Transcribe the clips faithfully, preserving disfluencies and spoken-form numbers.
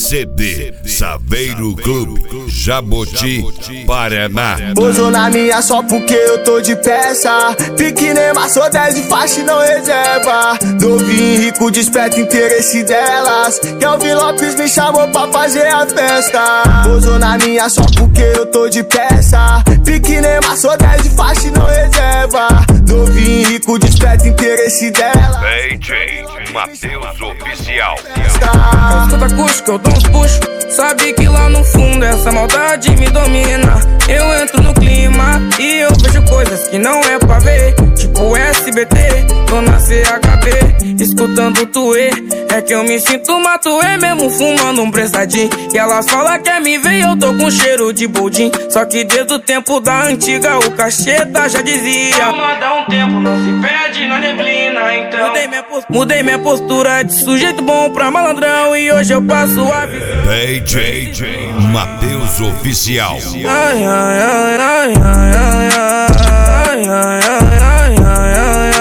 C D Saveiro Clube, Jaboti, Paraná. Pousou na minha só porque eu tô de peça. Fique Neymar, sou dez de faixa e não reserva. Novinho, rico, desperta interesse delas. Kelvin Lopes me chamou pra fazer a festa. Pousou na minha só porque eu tô de peça. Fique Neymar, sou dez de faixa e não reserva. Novinho, rico, desperta interesse delas. D J Matheus Oficial. Escuta acústica, eu dou uns puxos. Sabe que lá no fundo essa maldade me domina. Eu entro no clima e eu vejo coisas que não é pra ver. Tipo S B T, tô na C H B, escutando tuê. É que eu me sinto matuê mesmo fumando um prestadinho. E elas falam que é me ver e eu tô com cheiro de boldin. Só que desde o tempo da antiga o cacheta já dizia: calma, dá um tempo, não se perde na neblina. Então mudei minha, mudei minha postura de sujeito bom pra malandrão. E hoje eu passo a visão. D J Matheus Oficial. Ai, ai, ai, ai, ai, ai, ai, ai, ai, ai, ai, ai,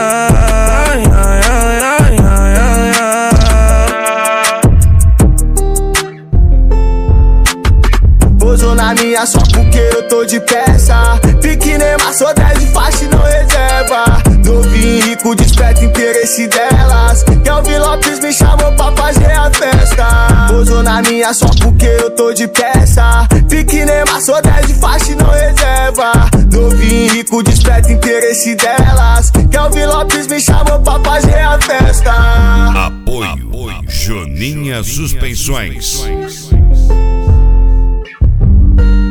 Pousou na minha só porque eu tô de peça. Fique Neymar, sou dez de faixa e não reserva. Novinho, rico, desperta interesse delas. Kelvin Lopes me chamou pra fazer a festa. Pousou na minha só porque eu tô de peça. Fique Neymar, sou dez de faixa e não reserva. Novinho, rico, desperta interesse delas. Kelvin Lopes me chamou pra fazer a festa. Apoio, Apoio. Joninha Suspensões.